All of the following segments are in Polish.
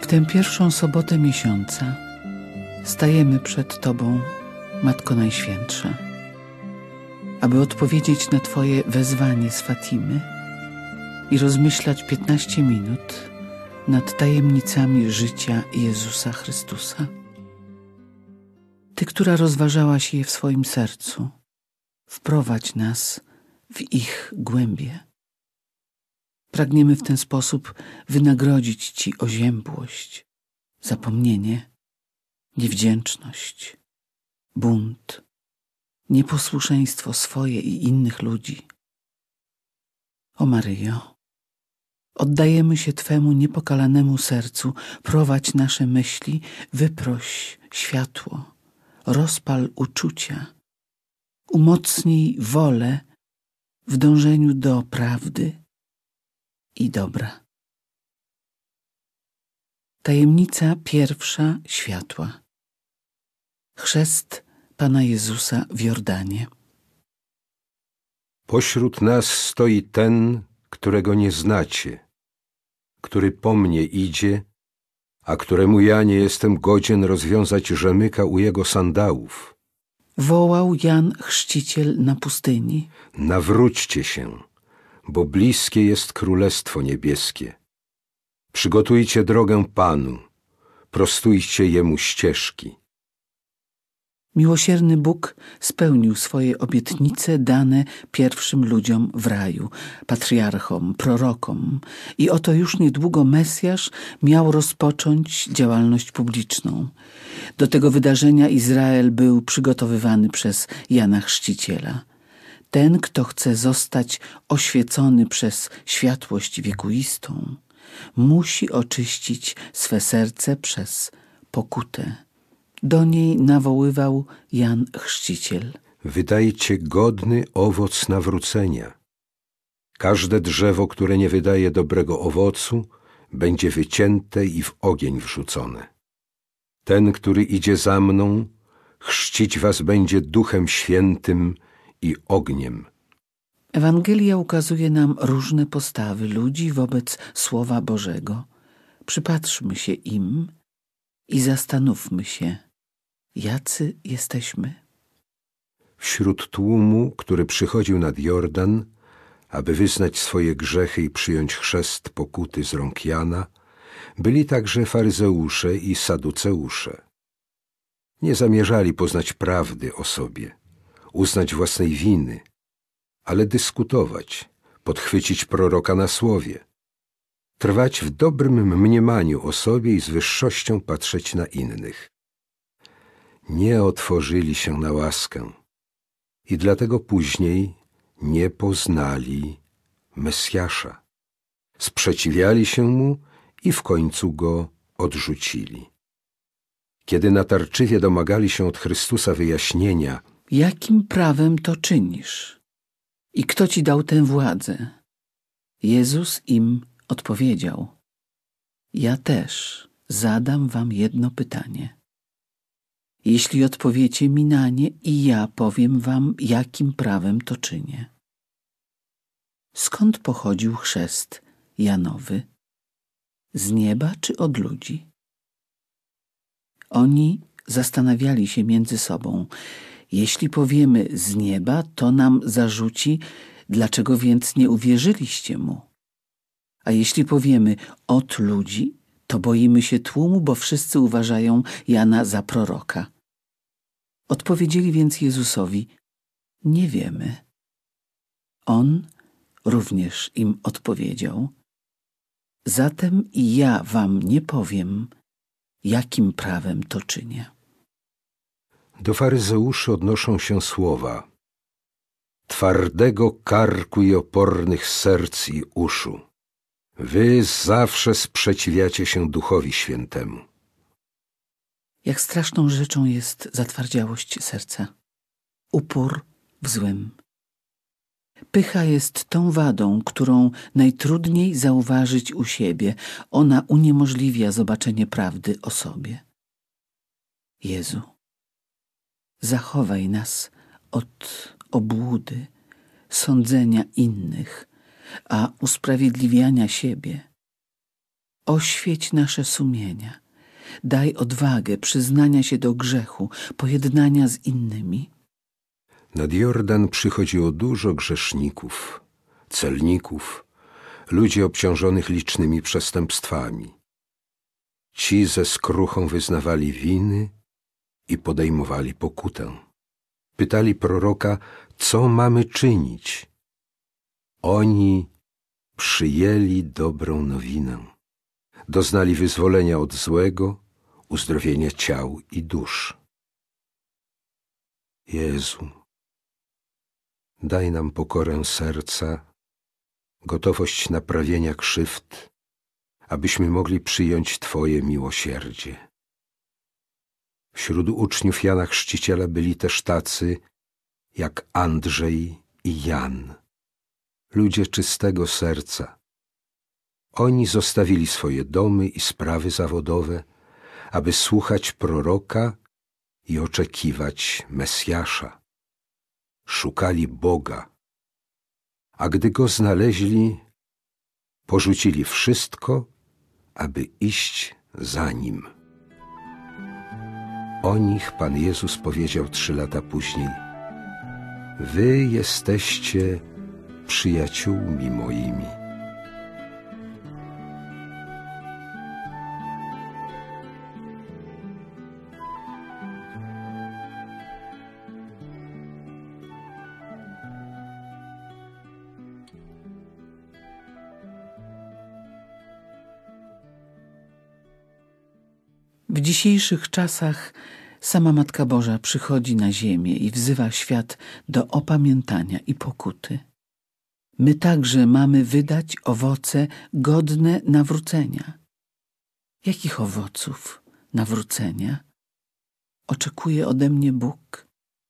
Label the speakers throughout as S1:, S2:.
S1: tę pierwszą sobotę miesiąca stajemy przed Tobą, Matko Najświętsza, aby odpowiedzieć na Twoje wezwanie z Fatimy i rozmyślać 15 minut nad tajemnicami życia Jezusa Chrystusa. Ty, która rozważałaś je w swoim sercu, wprowadź nas w ich głębie. Pragniemy w ten sposób wynagrodzić Ci oziębłość, zapomnienie, niewdzięczność, bunt, nieposłuszeństwo swoje i innych ludzi. O Maryjo, oddajemy się Twemu niepokalanemu sercu, prowadź nasze myśli, wyproś światło, rozpal uczucia, umocnij wolę w dążeniu do prawdy i dobra. Tajemnica pierwsza światła. Chrzest Pana Jezusa w Jordanie.
S2: Pośród nas stoi ten, którego nie znacie, który po mnie idzie, a któremu ja nie jestem godzien rozwiązać rzemyka u jego sandałów.
S1: Wołał Jan Chrzciciel na pustyni.
S2: Nawróćcie się, bo bliskie jest Królestwo Niebieskie. Przygotujcie drogę Panu, prostujcie Jemu ścieżki.
S1: Miłosierny Bóg spełnił swoje obietnice dane pierwszym ludziom w raju, patriarchom, prorokom, i oto już niedługo Mesjasz miał rozpocząć działalność publiczną. Do tego wydarzenia Izrael był przygotowywany przez Jana Chrzciciela. Ten, kto chce zostać oświecony przez światłość wiekuistą, musi oczyścić swe serce przez pokutę. Do niej nawoływał Jan Chrzciciel.
S2: Wydajcie godny owoc nawrócenia. Każde drzewo, które nie wydaje dobrego owocu, będzie wycięte i w ogień wrzucone. Ten, który idzie za mną, chrzcić was będzie Duchem Świętym i ogniem.
S1: Ewangelia ukazuje nam różne postawy ludzi wobec Słowa Bożego. Przypatrzmy się im i zastanówmy się, jacy jesteśmy.
S2: Wśród tłumu, który przychodził nad Jordan, aby wyznać swoje grzechy i przyjąć chrzest pokuty z rąk Jana, byli także faryzeusze i saduceusze. Nie zamierzali poznać prawdy o sobie, uznać własnej winy, ale dyskutować, podchwycić proroka na słowie, trwać w dobrym mniemaniu o sobie i z wyższością patrzeć na innych. Nie otworzyli się na łaskę i dlatego później nie poznali Mesjasza. Sprzeciwiali się mu i w końcu go odrzucili. Kiedy natarczywie domagali się od Chrystusa wyjaśnienia,
S1: jakim prawem to czynisz? I kto ci dał tę władzę? Jezus im odpowiedział: ja też zadam wam jedno pytanie. Jeśli odpowiecie mi na nie, i ja powiem wam, jakim prawem to czynię. Skąd pochodził chrzest Janowy? Z nieba czy od ludzi? Oni zastanawiali się między sobą. Jeśli powiemy z nieba, to nam zarzuci, dlaczego więc nie uwierzyliście mu? A jeśli powiemy od ludzi, to boimy się tłumu, bo wszyscy uważają Jana za proroka. Odpowiedzieli więc Jezusowi: nie wiemy. On również im odpowiedział: zatem i ja wam nie powiem, jakim prawem to czynię.
S2: do faryzeuszy odnoszą się słowa: twardego karku i opornych serc i uszu. Wy zawsze sprzeciwiacie się Duchowi Świętemu.
S1: Jak straszną rzeczą jest zatwardziałość serca, upór w złym. Pycha jest tą wadą, którą najtrudniej zauważyć u siebie. Ona uniemożliwia zobaczenie prawdy o sobie. Jezu, zachowaj nas od obłudy, sądzenia innych, a usprawiedliwiania siebie. Oświeć nasze sumienia. Daj odwagę przyznania się do grzechu, pojednania z innymi.
S2: Nad Jordan przychodziło dużo grzeszników, celników, ludzi obciążonych licznymi przestępstwami. Ci ze skruchą wyznawali winy i podejmowali pokutę. Pytali proroka, co mamy czynić. Oni przyjęli dobrą nowinę. Doznali wyzwolenia od złego, uzdrowienia ciał i dusz. Jezu, daj nam pokorę serca, gotowość naprawienia krzywd, abyśmy mogli przyjąć Twoje miłosierdzie. Wśród uczniów Jana Chrzciciela byli też tacy jak Andrzej i Jan, ludzie czystego serca. Oni zostawili swoje domy i sprawy zawodowe, aby słuchać proroka i oczekiwać Mesjasza. Szukali Boga, a gdy Go znaleźli, porzucili wszystko, aby iść za Nim. O nich Pan Jezus powiedział 3 lata później: Wy jesteście przyjaciółmi moimi.
S1: W dzisiejszych czasach sama Matka Boża przychodzi na ziemię i wzywa świat do opamiętania i pokuty. My także mamy wydać owoce godne nawrócenia. Jakich owoców nawrócenia oczekuje ode mnie Bóg?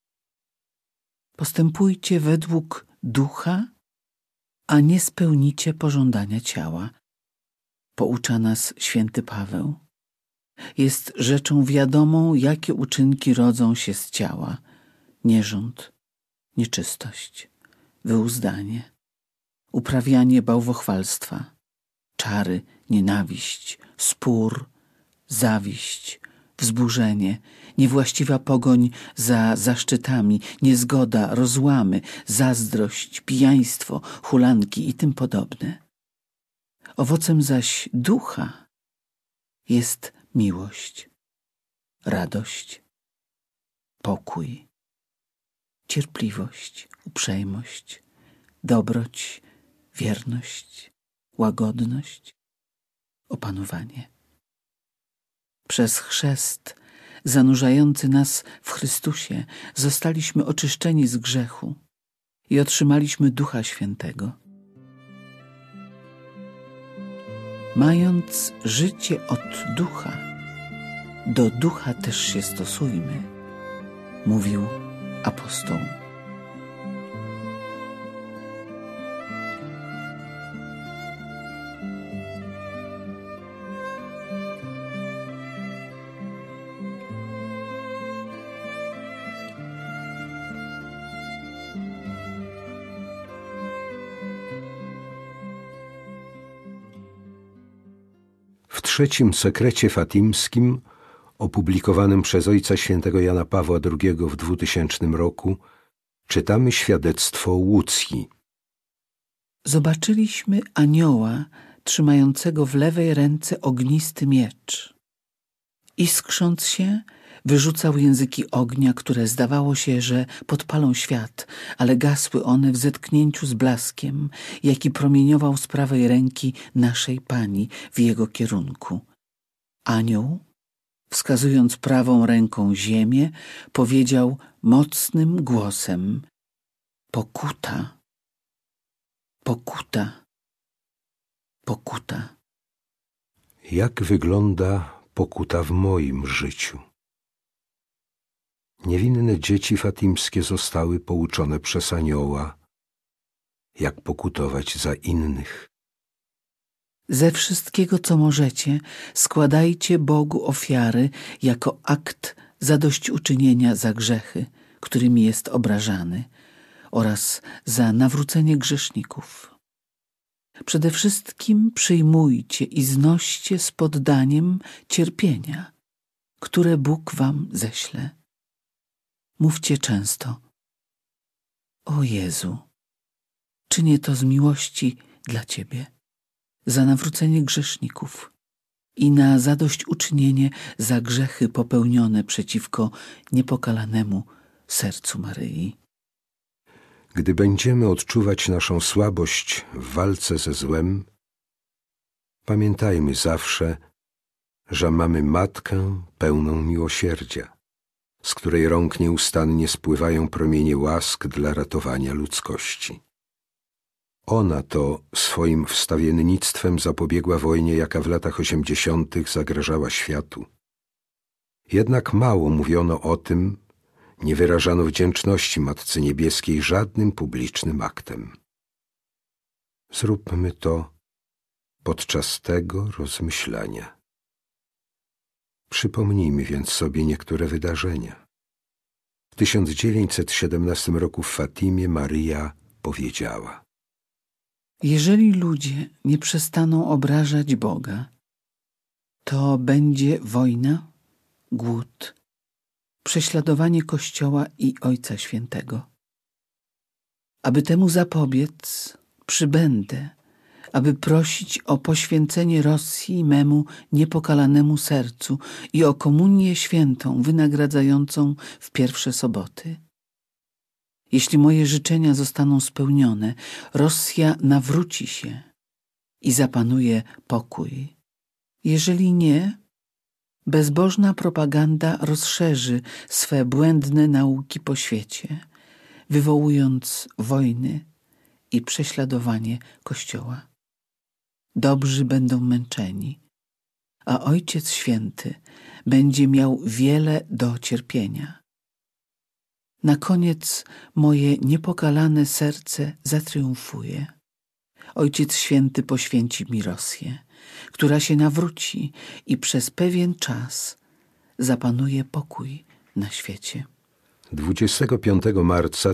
S1: Postępujcie według ducha, a nie spełnicie pożądania ciała, poucza nas święty Paweł. Jest rzeczą wiadomą, jakie uczynki rodzą się z ciała: nierząd, nieczystość, wyuzdanie, uprawianie bałwochwalstwa, czary, nienawiść, spór, zawiść, wzburzenie, niewłaściwa pogoń za zaszczytami, niezgoda, rozłamy, zazdrość, pijaństwo, hulanki i tym podobne. Owocem zaś ducha jest miłość, radość, pokój, cierpliwość, uprzejmość, dobroć, wierność, łagodność, opanowanie. Przez chrzest zanurzający nas w Chrystusie zostaliśmy oczyszczeni z grzechu i otrzymaliśmy Ducha Świętego. Mając życie od ducha, do ducha też się stosujmy, mówił apostoł.
S2: W 3. sekrecie fatimskim, opublikowanym przez Ojca Świętego Jana Pawła II w 2000 roku, czytamy świadectwo Łucji.
S1: Zobaczyliśmy anioła trzymającego w lewej ręce ognisty miecz. Iskrząc się, wyrzucał języki ognia, które zdawało się, że podpalą świat, ale gasły one w zetknięciu z blaskiem, jaki promieniował z prawej ręki naszej Pani w jego kierunku. Anioł, wskazując prawą ręką ziemię, powiedział mocnym głosem: pokuta, pokuta, pokuta.
S2: Jak wygląda pokuta w moim życiu? Niewinne dzieci fatimskie zostały pouczone przez anioła, jak pokutować za innych.
S1: Ze wszystkiego, co możecie, składajcie Bogu ofiary jako akt zadośćuczynienia za grzechy, którymi jest obrażany, oraz za nawrócenie grzeszników. Przede wszystkim przyjmujcie i znoście z poddaniem cierpienia, które Bóg wam ześle. Mówcie często: o Jezu, czynię to z miłości dla Ciebie, za nawrócenie grzeszników i na zadośćuczynienie za grzechy popełnione przeciwko niepokalanemu sercu Maryi.
S2: Gdy będziemy odczuwać naszą słabość w walce ze złem, pamiętajmy zawsze, że mamy Matkę pełną miłosierdzia, z której rąk nieustannie spływają promienie łask dla ratowania ludzkości. Ona to swoim wstawiennictwem zapobiegła wojnie, jaka w latach 80. zagrażała światu. Jednak mało mówiono o tym, nie wyrażano wdzięczności Matce Niebieskiej żadnym publicznym aktem. Zróbmy to podczas tego rozmyślania. Przypomnijmy więc sobie niektóre wydarzenia. W 1917 roku w Fatimie Maryja powiedziała:
S1: jeżeli ludzie nie przestaną obrażać Boga, to będzie wojna, głód, prześladowanie Kościoła i Ojca Świętego. Aby temu zapobiec, przybędę, aby prosić o poświęcenie Rosji memu niepokalanemu sercu i o komunię świętą wynagradzającą w pierwsze soboty. Jeśli moje życzenia zostaną spełnione, Rosja nawróci się i zapanuje pokój. Jeżeli nie, bezbożna propaganda rozszerzy swe błędne nauki po świecie, wywołując wojny i prześladowanie Kościoła. Dobrzy będą męczeni, a Ojciec Święty będzie miał wiele do cierpienia. Na koniec moje niepokalane serce zatriumfuje. Ojciec Święty poświęci mi Rosję, która się nawróci i przez pewien czas zapanuje pokój na świecie.
S2: 25 marca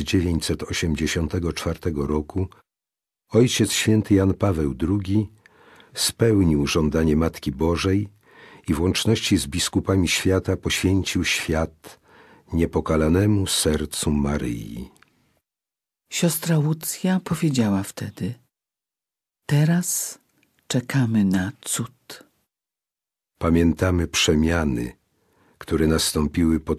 S2: 1984 roku Ojciec Święty Jan Paweł II spełnił żądanie Matki Bożej i w łączności z biskupami świata poświęcił świat niepokalanemu sercu Maryi.
S1: Siostra Łucja powiedziała wtedy: teraz czekamy na cud.
S2: Pamiętamy przemiany, które nastąpiły po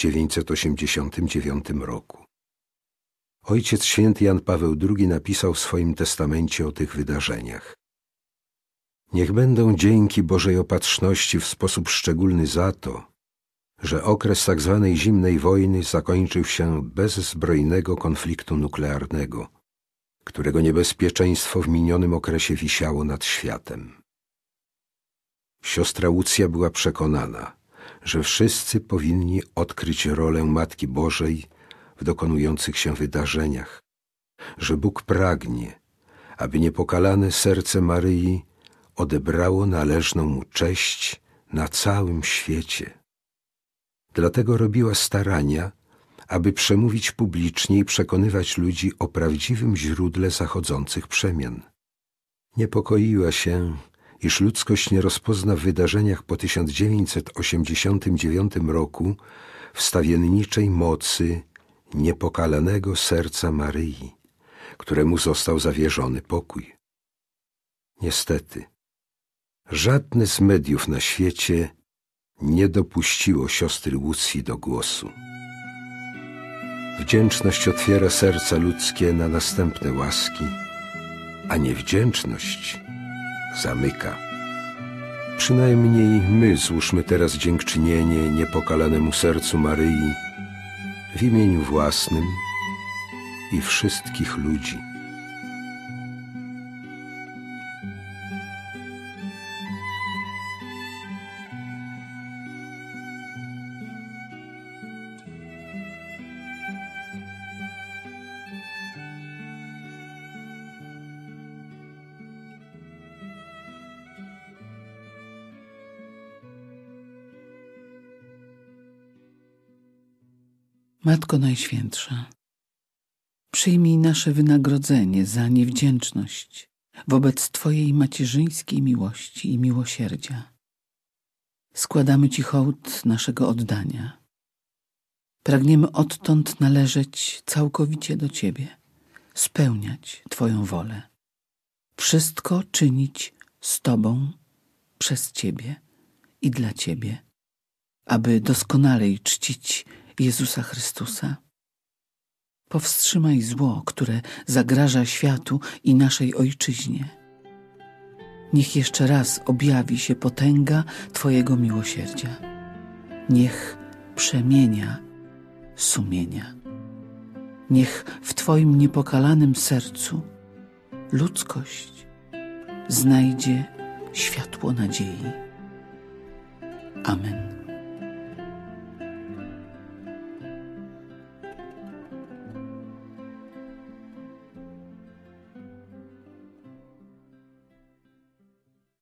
S2: 1989 roku. Ojciec Święty Jan Paweł II napisał w swoim testamencie o tych wydarzeniach: niech będą dzięki Bożej opatrzności w sposób szczególny za to, że okres tak zwanej zimnej wojny zakończył się bez zbrojnego konfliktu nuklearnego, którego niebezpieczeństwo w minionym okresie wisiało nad światem. Siostra Łucja była przekonana, że wszyscy powinni odkryć rolę Matki Bożej w dokonujących się wydarzeniach, że Bóg pragnie, aby niepokalane serce Maryi odebrało należną mu cześć na całym świecie. Dlatego robiła starania, aby przemówić publicznie i przekonywać ludzi o prawdziwym źródle zachodzących przemian. Niepokoiła się, iż ludzkość nie rozpozna w wydarzeniach po 1989 roku wstawienniczej mocy niepokalanego serca Maryi, któremu został zawierzony pokój. Niestety, żadne z mediów na świecie nie dopuściło siostry Łucji do głosu. Wdzięczność otwiera serca ludzkie na następne łaski, a niewdzięczność zamyka. Przynajmniej my złóżmy teraz dziękczynienie niepokalanemu sercu Maryi w imieniu własnym i wszystkich ludzi.
S1: Matko Najświętsza, przyjmij nasze wynagrodzenie za niewdzięczność wobec Twojej macierzyńskiej miłości i miłosierdzia. Składamy Ci hołd naszego oddania. Pragniemy odtąd należeć całkowicie do Ciebie, spełniać Twoją wolę. Wszystko czynić z Tobą, przez Ciebie i dla Ciebie, aby doskonalej czcić Jezusa Chrystusa. Powstrzymaj zło, które zagraża światu i naszej Ojczyźnie. Niech jeszcze raz objawi się potęga Twojego miłosierdzia. Niech przemienia sumienia. Niech w Twoim niepokalanym sercu ludzkość znajdzie światło nadziei. Amen.